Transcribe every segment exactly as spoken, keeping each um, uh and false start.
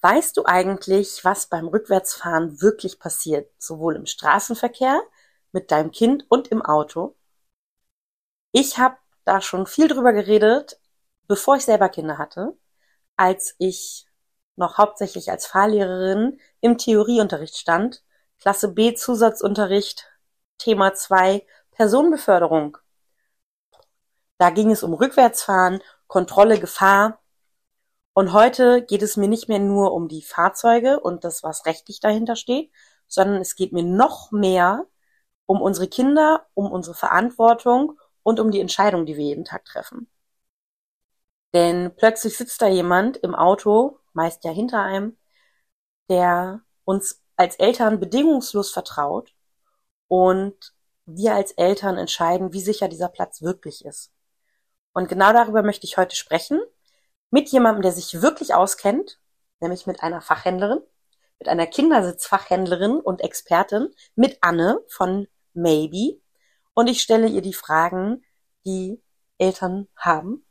Weißt du eigentlich, was beim Rückwärtsfahren wirklich passiert, sowohl im Straßenverkehr mit deinem Kind und im Auto? Ich habe da schon viel drüber geredet, bevor ich selber Kinder hatte, als ich noch hauptsächlich als Fahrlehrerin im Theorieunterricht stand, Klasse B Zusatzunterricht, Thema zwei Personenbeförderung. Da ging es um Rückwärtsfahren, Kontrolle, Gefahr. Und heute geht es mir nicht mehr nur um die Fahrzeuge und das, was rechtlich dahinter steht, sondern es geht mir noch mehr um unsere Kinder, um unsere Verantwortung und um die Entscheidung, die wir jeden Tag treffen. Denn plötzlich sitzt da jemand im Auto, meist ja hinter einem, der uns als Eltern bedingungslos vertraut und wir als Eltern entscheiden, wie sicher dieser Platz wirklich ist. Und genau darüber möchte ich heute sprechen, mit jemandem, der sich wirklich auskennt, nämlich mit einer Fachhändlerin, mit einer Kindersitzfachhändlerin und Expertin, mit Anne von Maybe. Und ich stelle ihr die Fragen, die Eltern haben,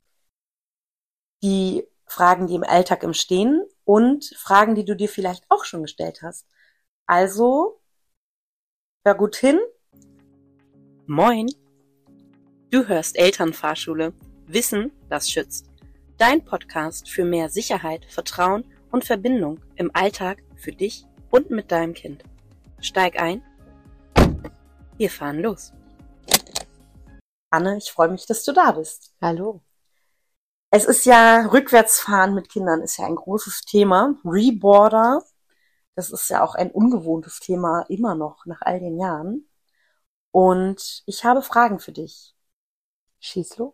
die Fragen, die im Alltag entstehen und Fragen, die du dir vielleicht auch schon gestellt hast. Also, hör gut hin. Moin. Du hörst Elternfahrschule. Wissen, das schützt. Dein Podcast für mehr Sicherheit, Vertrauen und Verbindung im Alltag für dich und mit deinem Kind. Steig ein. Wir fahren los. Anne, ich freue mich, dass du da bist. Hallo. Es ist ja, Rückwärtsfahren mit Kindern ist ja ein großes Thema. Reboarder, das ist ja auch ein ungewohntes Thema immer noch nach all den Jahren. Und ich habe Fragen für dich. Schieß los.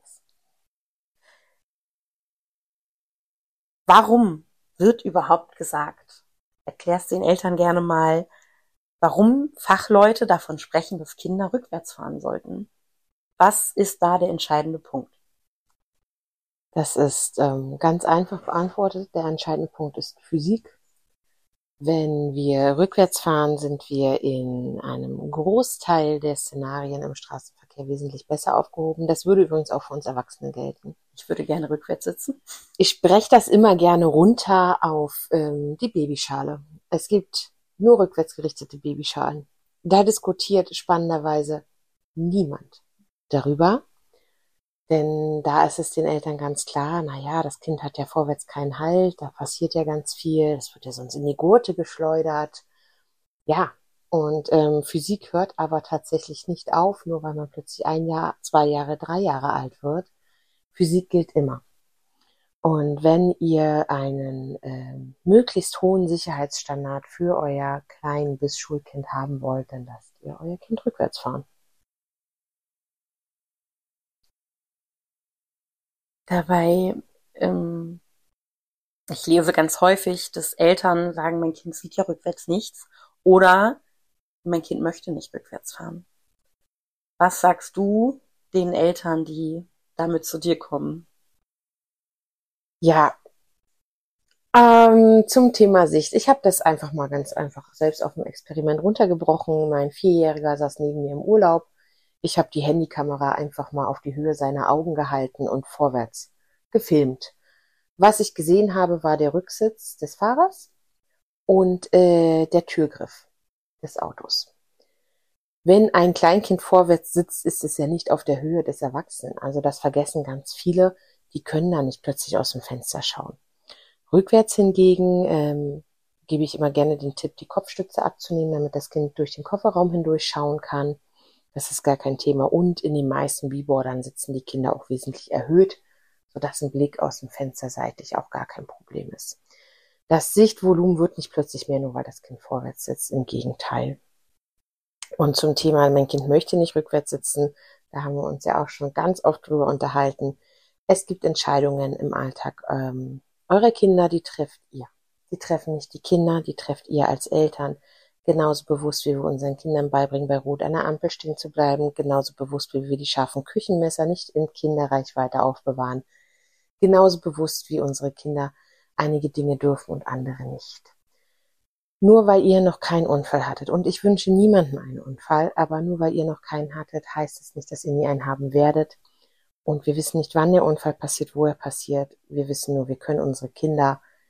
Warum wird überhaupt gesagt? Erklärst den Eltern gerne mal, warum Fachleute davon sprechen, dass Kinder rückwärts fahren sollten. Was ist da der entscheidende Punkt? Das ist ähm, ganz einfach beantwortet. Der entscheidende Punkt ist Physik. Wenn wir rückwärts fahren, sind wir in einem Großteil der Szenarien im Straßenverkehr wesentlich besser aufgehoben. Das würde übrigens auch für uns Erwachsene gelten. Ich würde gerne rückwärts sitzen. Ich spreche das immer gerne runter auf ähm, die Babyschale. Es gibt nur rückwärts gerichtete Babyschalen. Da diskutiert spannenderweise niemand darüber. Denn da ist es den Eltern ganz klar, na ja, das Kind hat ja vorwärts keinen Halt, da passiert ja ganz viel, das wird ja sonst in die Gurte geschleudert. Ja, und ähm, Physik hört aber tatsächlich nicht auf, nur weil man plötzlich ein Jahr, zwei Jahre, drei Jahre alt wird. Physik gilt immer. Und wenn ihr einen ähm, möglichst hohen Sicherheitsstandard für euer Klein- bis Schulkind haben wollt, dann lasst ihr euer Kind rückwärts fahren. Dabei, ähm, ich lese ganz häufig, dass Eltern sagen, mein Kind sieht ja rückwärts nichts oder mein Kind möchte nicht rückwärts fahren. Was sagst du den Eltern, die damit zu dir kommen? Ja, ähm, zum Thema Sicht. Ich habe das einfach mal ganz einfach selbst auf dem Experiment runtergebrochen. Mein Vierjähriger saß neben mir im Urlaub. Ich habe die Handykamera einfach mal auf die Höhe seiner Augen gehalten und vorwärts gefilmt. Was ich gesehen habe, war der Rücksitz des Fahrers und äh, der Türgriff des Autos. Wenn ein Kleinkind vorwärts sitzt, ist es ja nicht auf der Höhe des Erwachsenen. Also das vergessen ganz viele. Die können da nicht plötzlich aus dem Fenster schauen. Rückwärts hingegen ähm, gebe ich immer gerne den Tipp, die Kopfstütze abzunehmen, damit das Kind durch den Kofferraum hindurch schauen kann. Das ist gar kein Thema. Und in den meisten B-Boardern sitzen die Kinder auch wesentlich erhöht, sodass ein Blick aus dem Fenster seitlich auch gar kein Problem ist. Das Sichtvolumen wird nicht plötzlich mehr, nur weil das Kind vorwärts sitzt. Im Gegenteil. Und zum Thema, mein Kind möchte nicht rückwärts sitzen, da haben wir uns ja auch schon ganz oft drüber unterhalten. Es gibt Entscheidungen im Alltag. Ähm, eure Kinder, die trefft ihr. Die treffen nicht die Kinder, die trefft ihr als Eltern. Genauso bewusst, wie wir unseren Kindern beibringen, bei Rot an der Ampel stehen zu bleiben. Genauso bewusst, wie wir die scharfen Küchenmesser nicht in Kinderreichweite aufbewahren. Genauso bewusst, wie unsere Kinder einige Dinge dürfen und andere nicht. Nur weil ihr noch keinen Unfall hattet, und ich wünsche niemandem einen Unfall, aber nur weil ihr noch keinen hattet, heißt es nicht, dass ihr nie einen haben werdet. Und wir wissen nicht, wann der Unfall passiert, wo er passiert. Wir wissen nur, wir können unsere Kinder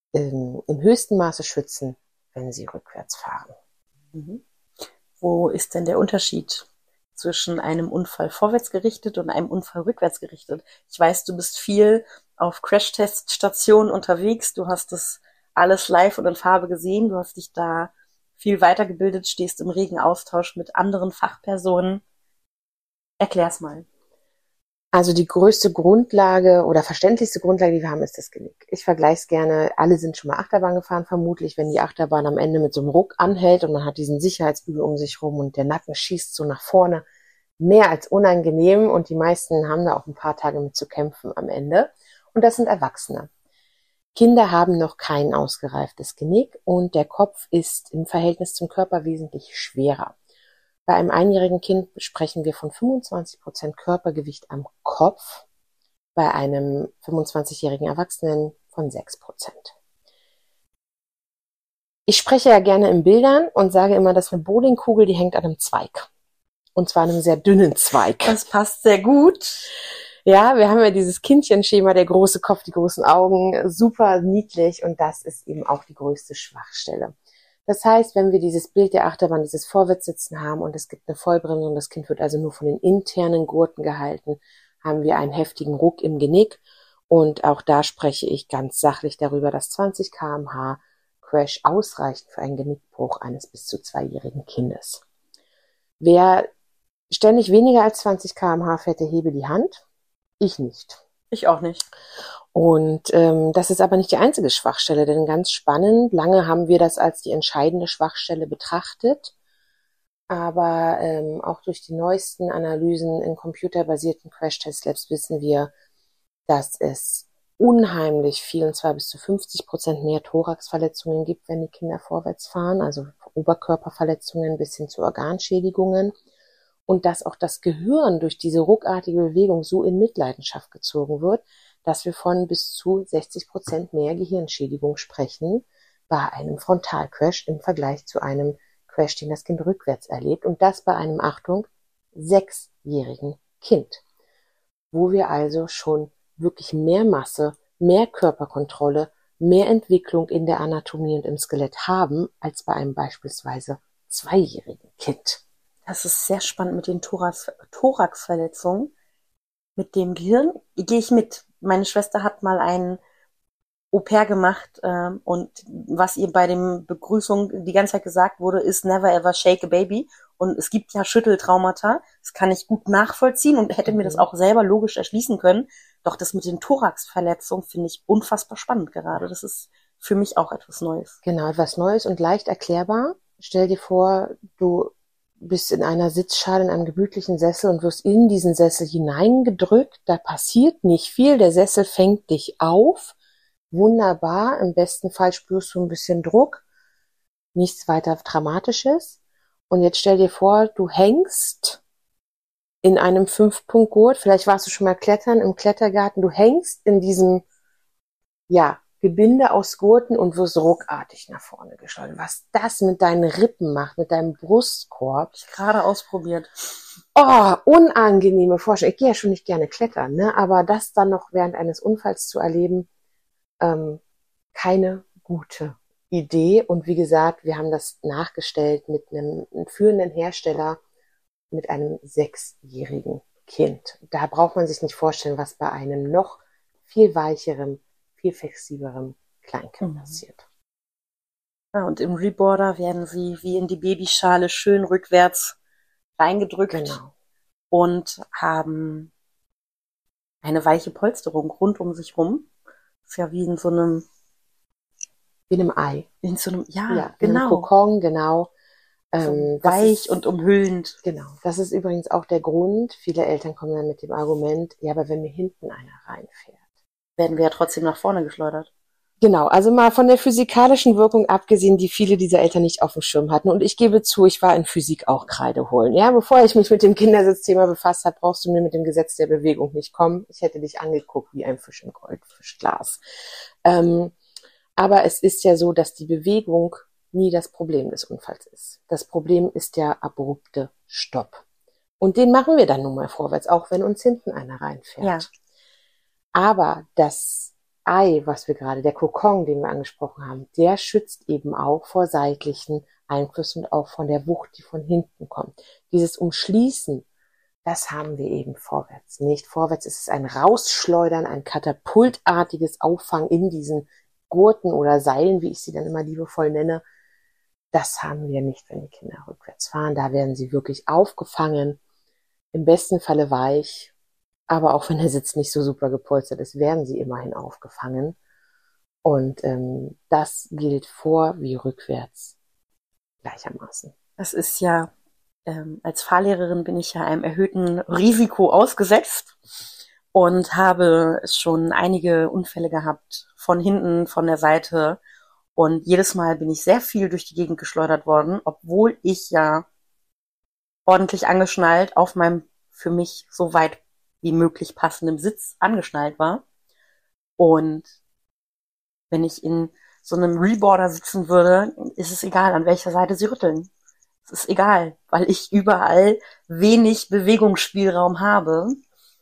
ähm, im höchsten Maße schützen, wenn sie rückwärts fahren. Mhm. Wo ist denn der Unterschied zwischen einem Unfall vorwärts gerichtet und einem Unfall rückwärts gerichtet? Ich weiß, du bist viel auf Crashtest-Stationen unterwegs. Du hast das alles live und in Farbe gesehen. Du hast dich da viel weitergebildet, stehst im regen Austausch mit anderen Fachpersonen. Erklär's mal. Also die größte Grundlage oder verständlichste Grundlage, die wir haben, ist das Genick. Ich vergleiche es gerne, alle sind schon mal Achterbahn gefahren, vermutlich, wenn die Achterbahn am Ende mit so einem Ruck anhält und man hat diesen Sicherheitsbügel um sich rum und der Nacken schießt so nach vorne. Mehr als unangenehm und die meisten haben da auch ein paar Tage mit zu kämpfen am Ende. Und das sind Erwachsene. Kinder haben noch kein ausgereiftes Genick und der Kopf ist im Verhältnis zum Körper wesentlich schwerer. Bei einem einjährigen Kind sprechen wir von fünfundzwanzig Prozent Körpergewicht am Kopf, bei einem fünfundzwanzigjährigen Erwachsenen von sechs Prozent. Ich spreche ja gerne in Bildern und sage immer, dass eine Bowlingkugel, die hängt an einem Zweig. Und zwar einem sehr dünnen Zweig. Das passt sehr gut. Ja, wir haben ja dieses Kindchenschema, der große Kopf, die großen Augen, super niedlich und das ist eben auch die größte Schwachstelle. Das heißt, wenn wir dieses Bild der Achterbahn, dieses Vorwärtssitzen haben und es gibt eine Vollbremsung und das Kind wird also nur von den internen Gurten gehalten, haben wir einen heftigen Ruck im Genick und auch da spreche ich ganz sachlich darüber, dass zwanzig Kilometer pro Stunde Crash ausreichen für einen Genickbruch eines bis zu zweijährigen Kindes. Wer ständig weniger als zwanzig Kilometer pro Stunde fährt, der hebe die Hand. Ich nicht. Ich auch nicht. Und ähm, das ist aber nicht die einzige Schwachstelle, denn ganz spannend, lange haben wir das als die entscheidende Schwachstelle betrachtet, aber ähm, auch durch die neuesten Analysen in computerbasierten Crash-Test-Labs wissen wir, dass es unheimlich viel, und zwar bis zu fünfzig Prozent mehr Thoraxverletzungen gibt, wenn die Kinder vorwärts fahren, also Oberkörperverletzungen bis hin zu Organschädigungen. Und dass auch das Gehirn durch diese ruckartige Bewegung so in Mitleidenschaft gezogen wird, dass wir von bis zu sechzig Prozent mehr Gehirnschädigung sprechen bei einem Frontalcrash im Vergleich zu einem Crash, den das Kind rückwärts erlebt. Und das bei einem, Achtung, sechsjährigen Kind. Wo wir also schon wirklich mehr Masse, mehr Körperkontrolle, mehr Entwicklung in der Anatomie und im Skelett haben, als bei einem beispielsweise zweijährigen Kind. Das ist sehr spannend mit den Thorax, Thoraxverletzungen. Mit dem Gehirn gehe ich mit. Meine Schwester hat mal einen Au-pair gemacht ähm, und was ihr bei dem Begrüßung die ganze Zeit gesagt wurde, ist never ever shake a baby. Und es gibt ja Schütteltraumata. Das kann ich gut nachvollziehen und hätte mir das auch selber logisch erschließen können. Doch das mit den Thoraxverletzungen finde ich unfassbar spannend gerade. Das ist für mich auch etwas Neues. Genau, etwas Neues und leicht erklärbar. Stell dir vor, du bist in einer Sitzschale in einem gemütlichen Sessel und wirst in diesen Sessel hineingedrückt. Da passiert nicht viel. Der Sessel fängt dich auf. Wunderbar. Im besten Fall spürst du ein bisschen Druck. Nichts weiter Dramatisches. Und jetzt stell dir vor, du hängst in einem Fünf-Punkt-Gurt. Vielleicht warst du schon mal klettern im Klettergarten. Du hängst in diesem, ja, Gebinde aus Gurten und wirst ruckartig nach vorne geschleudert. Was das mit deinen Rippen macht, mit deinem Brustkorb. Ich gerade ausprobiert. Oh, unangenehme Vorstellung. Ich gehe ja schon nicht gerne klettern, ne? Aber das dann noch während eines Unfalls zu erleben, ähm, keine gute Idee. Und wie gesagt, wir haben das nachgestellt mit einem, einem führenden Hersteller mit einem sechsjährigen Kind. Da braucht man sich nicht vorstellen, was bei einem noch viel weicheren, viel flexiblerem Kleinkind Mhm. passiert. Ja, und im Reboarder werden sie wie in die Babyschale schön rückwärts reingedrückt Genau. und haben eine weiche Polsterung rund um sich rum. Das ist ja wie in so einem, Wie in einem Ei. in so einem, ja, Ja, in einem genau, Kokon, genau. so Ähm, das weich ist, und umhüllend. Genau. Das ist übrigens auch der Grund. Viele Eltern kommen dann mit dem Argument, ja, aber wenn mir hinten einer reinfährt. Werden wir ja trotzdem nach vorne geschleudert. Genau, also mal von der physikalischen Wirkung abgesehen, die viele dieser Eltern nicht auf dem Schirm hatten. Und ich gebe zu, ich war in Physik auch Kreide holen. Ja, bevor ich mich mit dem Kindersitzthema befasst habe, brauchst du mir mit dem Gesetz der Bewegung nicht kommen. Ich hätte dich angeguckt wie ein Fisch im Goldfischglas. Ähm, aber es ist ja so, dass die Bewegung nie das Problem des Unfalls ist. Das Problem ist der abrupte Stopp. Und den machen wir dann nun mal vorwärts, auch wenn uns hinten einer reinfährt. Ja. Aber das Ei, was wir gerade, der Kokon, den wir angesprochen haben, der schützt eben auch vor seitlichen Einflüssen und auch von der Wucht, die von hinten kommt. Dieses Umschließen, das haben wir eben vorwärts nicht. Vorwärts ist es ein Rausschleudern, ein katapultartiges Auffangen in diesen Gurten oder Seilen, wie ich sie dann immer liebevoll nenne. Das haben wir nicht, wenn die Kinder rückwärts fahren. Da werden sie wirklich aufgefangen, im besten Falle weich, aber auch wenn der Sitz nicht so super gepolstert ist, werden sie immerhin aufgefangen. Und ähm, das gilt vor wie rückwärts gleichermaßen. Das ist ja, ähm, als Fahrlehrerin bin ich ja einem erhöhten Risiko ausgesetzt und habe schon einige Unfälle gehabt, von hinten, von der Seite. Und jedes Mal bin ich sehr viel durch die Gegend geschleudert worden, obwohl ich ja ordentlich angeschnallt auf meinem für mich so weit wie möglich passendem Sitz angeschnallt war. Und wenn ich in so einem Reboarder sitzen würde, ist es egal, an welcher Seite sie rütteln. Es ist egal, weil ich überall wenig Bewegungsspielraum habe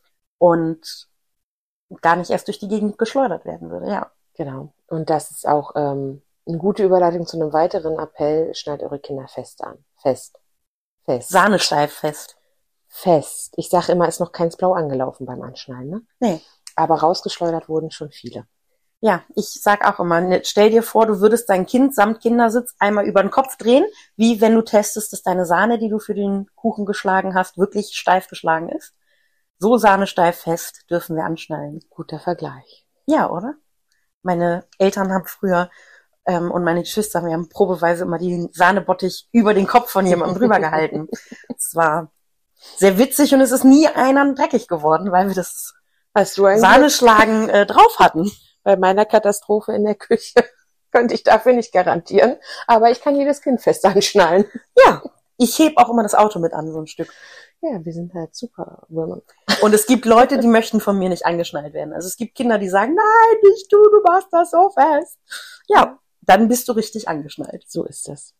und gar nicht erst durch die Gegend geschleudert werden würde, ja. Genau. Und das ist auch ähm, eine gute Überleitung zu einem weiteren Appell. Schnallt eure Kinder fest an. Fest. Fest. Sahnesteif fest. Fest. Ich sage immer, ist noch keins blau angelaufen beim Anschnallen, ne? Nee. Aber rausgeschleudert wurden schon viele. Ja, ich sag auch immer, ne, stell dir vor, du würdest dein Kind samt Kindersitz einmal über den Kopf drehen, wie wenn du testest, dass deine Sahne, die du für den Kuchen geschlagen hast, wirklich steif geschlagen ist. So sahnesteif fest dürfen wir anschnallen. Guter Vergleich. Ja, oder? Meine Eltern haben früher ähm, und meine Geschwister haben ja probeweise immer die Sahnebottich über den Kopf von jemandem drüber gehalten. Es war sehr witzig und es ist nie einer dreckig geworden, weil wir das Hast du ein Sahneschlagen äh, drauf hatten. Bei meiner Katastrophe in der Küche könnte ich dafür nicht garantieren, aber ich kann jedes Kind fest anschnallen. Ja, ich heb auch immer das Auto mit an, so ein Stück. Ja, wir sind halt super Women. Und es gibt Leute, die möchten von mir nicht angeschnallt werden. Also es gibt Kinder, die sagen, nein, nicht du, du machst das so fest. Ja, dann bist du richtig angeschnallt. So ist das.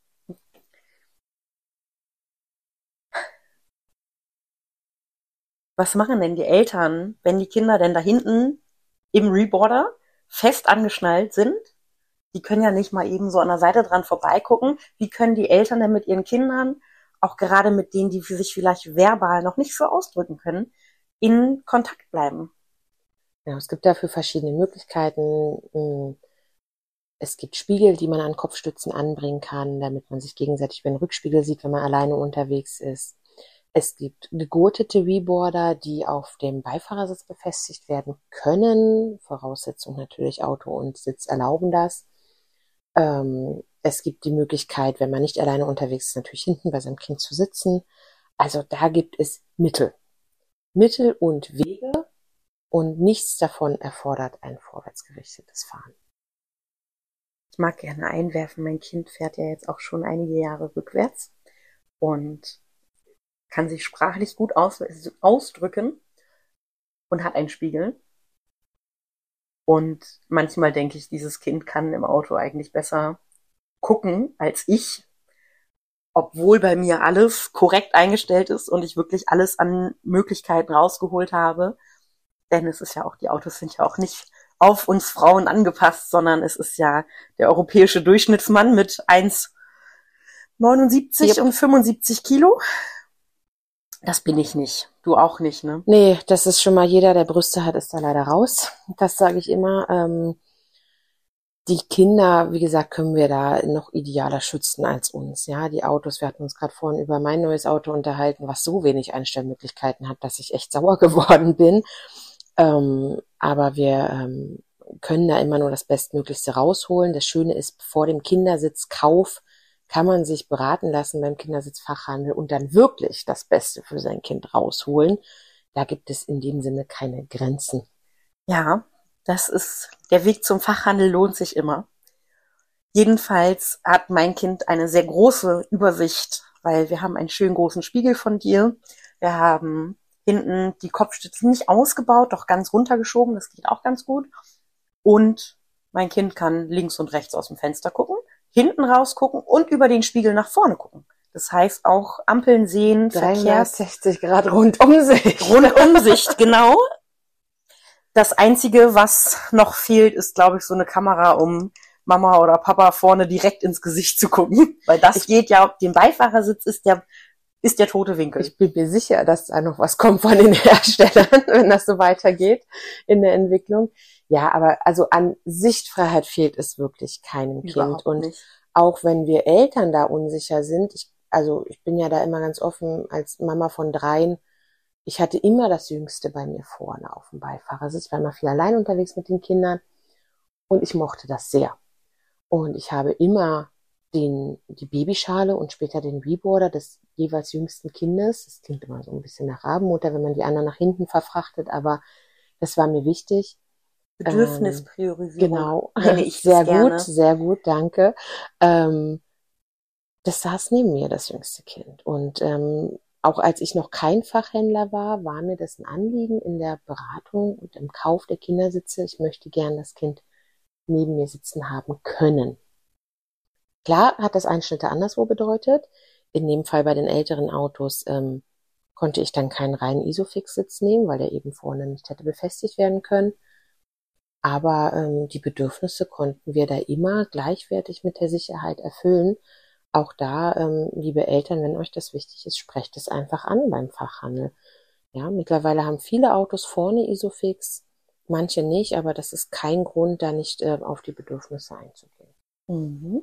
Was machen denn die Eltern, wenn die Kinder denn da hinten im Reboarder fest angeschnallt sind? Die können ja nicht mal eben so an der Seite dran vorbeigucken. Wie können die Eltern denn mit ihren Kindern, auch gerade mit denen, die sich vielleicht verbal noch nicht so ausdrücken können, in Kontakt bleiben? Ja, es gibt dafür verschiedene Möglichkeiten. Es gibt Spiegel, die man an Kopfstützen anbringen kann, damit man sich gegenseitig über den Rückspiegel sieht, wenn man alleine unterwegs ist. Es gibt gegurtete Reboarder, die auf dem Beifahrersitz befestigt werden können. Voraussetzung natürlich, Auto und Sitz erlauben das. Ähm, es gibt die Möglichkeit, wenn man nicht alleine unterwegs ist, natürlich hinten bei seinem Kind zu sitzen. Also da gibt es Mittel. Mittel und Wege und nichts davon erfordert ein vorwärtsgerichtetes Fahren. Ich mag gerne einwerfen, mein Kind fährt ja jetzt auch schon einige Jahre rückwärts und kann sich sprachlich gut aus, ausdrücken und hat einen Spiegel. Und manchmal denke ich, dieses Kind kann im Auto eigentlich besser gucken als ich, obwohl bei mir alles korrekt eingestellt ist und ich wirklich alles an Möglichkeiten rausgeholt habe. Denn es ist ja auch, die Autos sind ja auch nicht auf uns Frauen angepasst, sondern es ist ja der europäische Durchschnittsmann mit eins Komma neunundsiebzig Yep. und fünfundsiebzig Kilo. Das bin ich nicht. Du auch nicht, ne? Nee, das ist schon mal jeder, der Brüste hat, ist da leider raus. Das sage ich immer. Ähm, die Kinder, wie gesagt, können wir da noch idealer schützen als uns. Ja, die Autos, wir hatten uns gerade vorhin über mein neues Auto unterhalten, was so wenig Einstellmöglichkeiten hat, dass ich echt sauer geworden bin. Ähm, aber wir ähm, können da immer nur das Bestmöglichste rausholen. Das Schöne ist, vor dem Kindersitzkauf kann man sich beraten lassen beim Kindersitzfachhandel und dann wirklich das Beste für sein Kind rausholen. Da gibt es in dem Sinne keine Grenzen. Ja, das ist, der Weg zum Fachhandel lohnt sich immer. Jedenfalls hat mein Kind eine sehr große Übersicht, weil wir haben einen schönen großen Spiegel von dir. Wir haben hinten die Kopfstütze nicht ausgebaut, doch ganz runtergeschoben, das geht auch ganz gut. Und mein Kind kann links und rechts aus dem Fenster gucken, hinten rausgucken und über den Spiegel nach vorne gucken. Das heißt auch Ampeln sehen, Verkehrs... dreihundertsechzig Grad Rundumsicht. Rundumsicht, genau. Das Einzige, was noch fehlt, ist, glaube ich, so eine Kamera, um Mama oder Papa vorne direkt ins Gesicht zu gucken. Weil das Ich- geht ja, auf dem Beifahrersitz ist der, ist der tote Winkel. Ich bin mir sicher, dass da noch was kommt von den Herstellern, wenn das so weitergeht in der Entwicklung. Ja, aber also an Sichtfreiheit fehlt es wirklich keinem Kind. Überhaupt Und nicht. auch wenn wir Eltern da unsicher sind, ich, also ich bin ja da immer ganz offen als Mama von dreien, ich hatte immer das Jüngste bei mir vorne auf dem Beifahrersitz, ich war immer viel allein unterwegs mit den Kindern und ich mochte das sehr. Und ich habe immer den, die Babyschale und später den Reboarder des jeweils jüngsten Kindes. Das klingt immer so ein bisschen nach Rabenmutter, wenn man die anderen nach hinten verfrachtet, aber das war mir wichtig. Bedürfnispriorisierung. Genau, nenne ich sehr das gerne. gut, sehr gut, danke. Ähm, das saß neben mir, das jüngste Kind. Und ähm, auch als ich noch kein Fachhändler war, war mir das ein Anliegen in der Beratung und im Kauf der Kindersitze. Ich möchte gern das Kind neben mir sitzen haben können. Klar hat das Einschnitte anderswo bedeutet. In dem Fall bei den älteren Autos ähm, konnte ich dann keinen reinen Isofix-Sitz nehmen, weil der eben vorne nicht hätte befestigt werden können. Aber ähm, die Bedürfnisse konnten wir da immer gleichwertig mit der Sicherheit erfüllen. Auch da, ähm, liebe Eltern, wenn euch das wichtig ist, sprecht es einfach an beim Fachhandel. Ja, mittlerweile haben viele Autos vorne Isofix, manche nicht, aber das ist kein Grund, da nicht äh, auf die Bedürfnisse einzugehen. Mhm.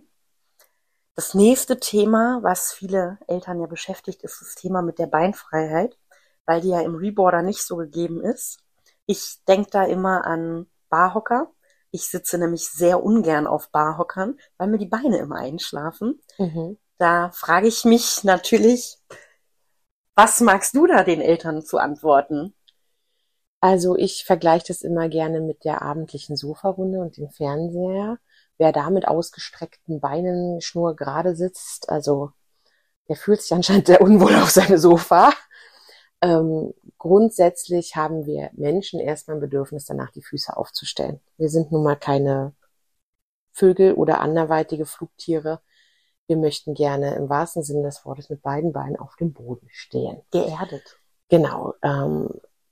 Das nächste Thema, was viele Eltern ja beschäftigt, ist das Thema mit der Beinfreiheit, weil die ja im Reboarder nicht so gegeben ist. Ich denke da immer an Barhocker. Ich sitze nämlich sehr ungern auf Barhockern, weil mir die Beine immer einschlafen. Mhm. Da frage ich mich natürlich, was magst du da den Eltern zu antworten? Also ich vergleiche das immer gerne mit der abendlichen Sofarunde und dem Fernseher. Wer da mit ausgestreckten Beinen schnurgerade sitzt, also der fühlt sich anscheinend sehr unwohl auf seinem Sofa. Ähm, grundsätzlich haben wir Menschen erstmal ein Bedürfnis danach, die Füße aufzustellen. Wir sind nun mal keine Vögel oder anderweitige Flugtiere. Wir möchten gerne im wahrsten Sinne des Wortes mit beiden Beinen auf dem Boden stehen. Geerdet. Genau. Ähm,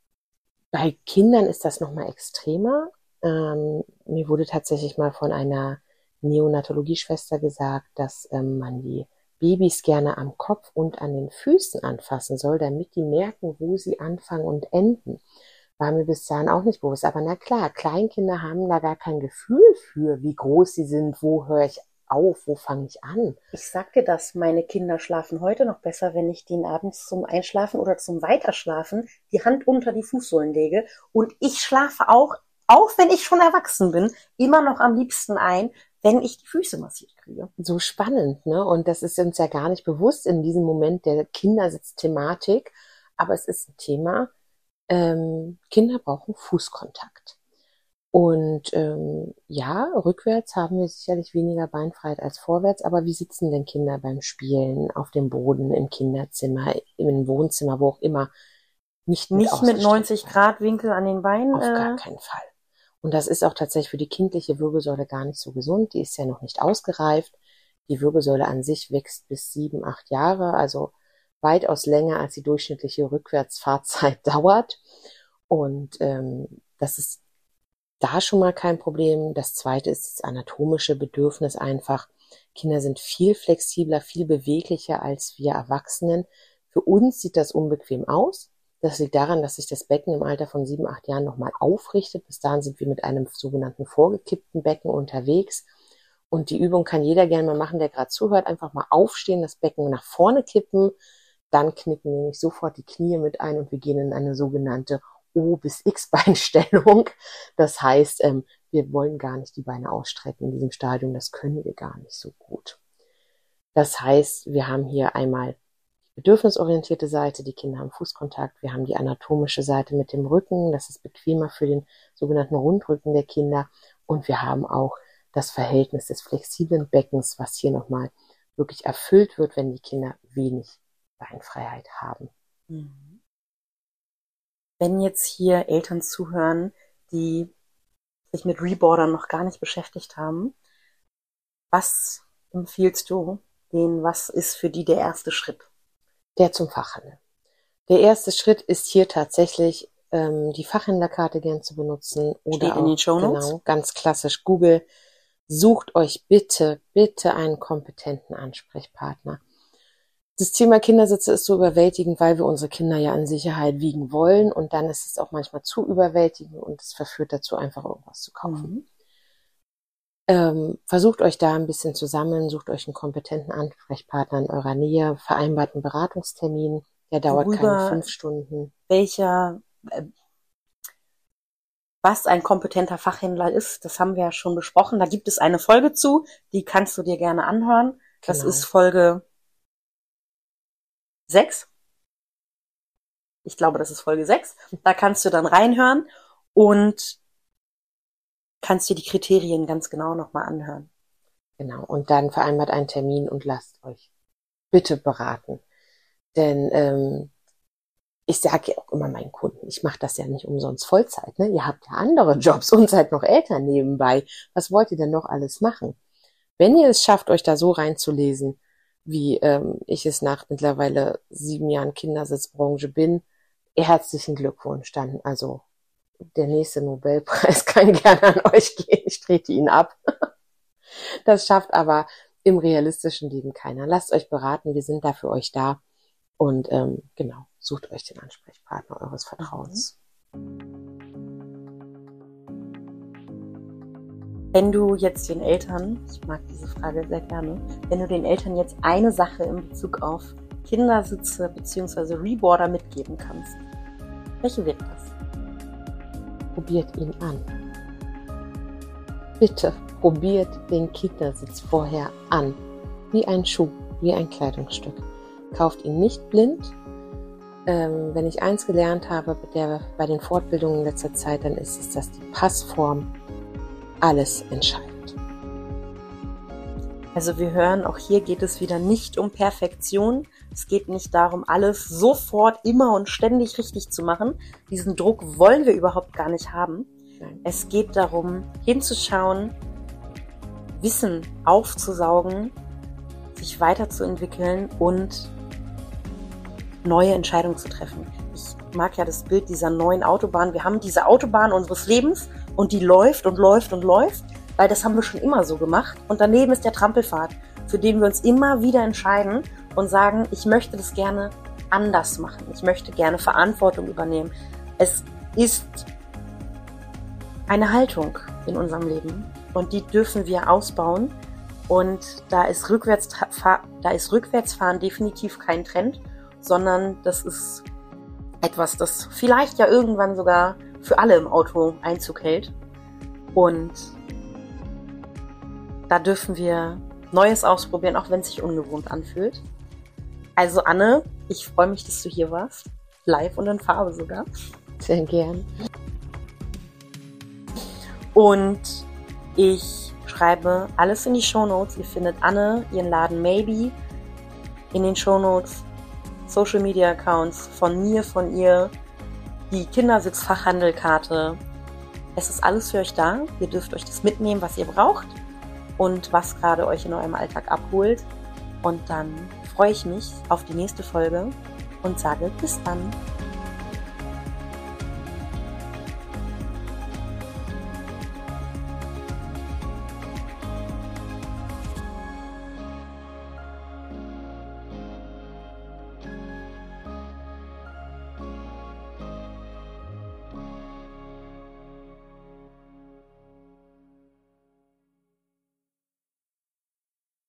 bei Kindern ist das nochmal extremer. Ähm, mir wurde tatsächlich mal von einer Neonatologieschwester gesagt, dass ähm, man die Babys gerne am Kopf und an den Füßen anfassen soll, damit die merken, wo sie anfangen und enden. War mir bis dahin auch nicht bewusst. Aber na klar, Kleinkinder haben da gar kein Gefühl für, wie groß sie sind, wo höre ich auf, wo fange ich an. Ich sag dir das, meine Kinder schlafen heute noch besser, wenn ich denen abends zum Einschlafen oder zum Weiterschlafen die Hand unter die Fußsohlen lege. Und ich schlafe auch, auch wenn ich schon erwachsen bin, immer noch am liebsten ein, wenn ich die Füße massiert kriege. So spannend, ne? Und das ist uns ja gar nicht bewusst in diesem Moment der Kindersitzthematik. Aber es ist ein Thema, ähm, Kinder brauchen Fußkontakt. Und ähm, ja, rückwärts haben wir sicherlich weniger Beinfreiheit als vorwärts, aber wie sitzen denn Kinder beim Spielen auf dem Boden, im Kinderzimmer, im Wohnzimmer, wo auch immer? Nicht mit, Nicht mit neunzig Grad Winkel an den Beinen. Auf äh, gar keinen Fall. Und das ist auch tatsächlich für die kindliche Wirbelsäule gar nicht so gesund. Die ist ja noch nicht ausgereift. Die Wirbelsäule an sich wächst bis sieben, acht Jahre, also weitaus länger als die durchschnittliche Rückwärtsfahrzeit dauert. Und ähm, das ist da schon mal kein Problem. Das zweite ist das anatomische Bedürfnis einfach. Kinder sind viel flexibler, viel beweglicher als wir Erwachsenen. Für uns sieht das unbequem aus. Das liegt daran, dass sich das Becken im Alter von sieben, acht Jahren nochmal aufrichtet. Bis dahin sind wir mit einem sogenannten vorgekippten Becken unterwegs. Und die Übung kann jeder gerne mal machen, der gerade zuhört. Einfach mal aufstehen, das Becken nach vorne kippen. Dann knicken nämlich sofort die Knie mit ein und wir gehen in eine sogenannte O bis X-Beinstellung. Das heißt, ähm, wir wollen gar nicht die Beine ausstrecken in diesem Stadium. Das können wir gar nicht so gut. Das heißt, wir haben hier einmal die bedürfnisorientierte Seite, die Kinder haben Fußkontakt. Wir haben die anatomische Seite mit dem Rücken. Das ist bequemer für den sogenannten Rundrücken der Kinder. Und wir haben auch das Verhältnis des flexiblen Beckens, was hier nochmal wirklich erfüllt wird, wenn die Kinder wenig Beinfreiheit haben. Wenn jetzt hier Eltern zuhören, die sich mit Reboardern noch gar nicht beschäftigt haben, was empfiehlst du denen? Was ist für die der erste Schritt? Der zum Fachhandel. Der erste Schritt ist hier tatsächlich ähm, die Fachhändlerkarte gern zu benutzen oder Steht auch, in den Shownotes. Genau, ganz klassisch Google. Sucht euch bitte, bitte einen kompetenten Ansprechpartner. Das Thema Kindersitze ist so überwältigend, weil wir unsere Kinder ja in Sicherheit wiegen wollen und dann ist es auch manchmal zu überwältigend und es verführt dazu, einfach irgendwas zu kaufen. Mhm. Ähm, versucht euch da ein bisschen zu sammeln, sucht euch einen kompetenten Ansprechpartner in eurer Nähe, vereinbart einen Beratungstermin, der dauert Worüber- keine fünf Stunden. Welcher, äh, was ein kompetenter Fachhändler ist, das haben wir ja schon besprochen. Da gibt es eine Folge zu, die kannst du dir gerne anhören. Das Genau. ist Folge sechs. Ich glaube, das ist Folge sechs. Da kannst du dann reinhören und kannst dir die Kriterien ganz genau nochmal anhören. Genau, und dann vereinbart einen Termin und lasst euch bitte beraten. Denn ähm, ich sage ja auch immer meinen Kunden, ich mache das ja nicht umsonst Vollzeit. Ne? Ihr habt ja andere Jobs und seid noch Eltern nebenbei. Was wollt ihr denn noch alles machen? Wenn ihr es schafft, euch da so reinzulesen, wie ähm, ich es nach mittlerweile sieben Jahren Kindersitzbranche bin, herzlichen Glückwunsch dann. Also der nächste Nobelpreis kann gerne an euch gehen. Ich trete ihn ab. Das schafft aber im realistischen Leben keiner. Lasst euch beraten, wir sind da für euch da. Und ähm, genau, sucht euch den Ansprechpartner eures Vertrauens. Wenn du jetzt den Eltern, ich mag diese Frage sehr gerne, wenn du den Eltern jetzt eine Sache in Bezug auf Kindersitze bzw. Reboarder mitgeben kannst, welche wird das? Probiert ihn an. Bitte probiert den Kindersitz vorher an. Wie ein Schuh, wie ein Kleidungsstück. Kauft ihn nicht blind. Ähm, wenn ich eins gelernt habe bei, der, bei den Fortbildungen in letzter Zeit, dann ist es, dass die Passform alles entscheidet. Also wir hören, auch hier geht es wieder nicht um Perfektion. Es geht nicht darum, alles sofort, immer und ständig richtig zu machen. Diesen Druck wollen wir überhaupt gar nicht haben. Nein. Es geht darum, hinzuschauen, Wissen aufzusaugen, sich weiterzuentwickeln und neue Entscheidungen zu treffen. Ich mag ja das Bild dieser neuen Autobahn. Wir haben diese Autobahn unseres Lebens und die läuft und läuft und läuft, weil das haben wir schon immer so gemacht. Und daneben ist der Trampelpfad, für den wir uns immer wieder entscheiden und sagen, ich möchte das gerne anders machen. Ich möchte gerne Verantwortung übernehmen. Es ist eine Haltung in unserem Leben und die dürfen wir ausbauen. Und da ist Rückwärts, da ist Rückwärtsfahren definitiv kein Trend, sondern das ist etwas, das vielleicht ja irgendwann sogar für alle im Auto Einzug hält. Und da dürfen wir Neues ausprobieren, auch wenn es sich ungewohnt anfühlt. Also Anne, ich freue mich, dass du hier warst. Live und in Farbe sogar. Sehr gern. Und ich schreibe alles in die Shownotes. Ihr findet Anne, ihren Laden Maybe in den Shownotes. Social Media Accounts von mir, von ihr, die Kindersitzfachhandelkarte. Es ist alles für euch da. Ihr dürft euch das mitnehmen, was ihr braucht und was gerade euch in eurem Alltag abholt. Und dann freue ich mich auf die nächste Folge und sage bis dann.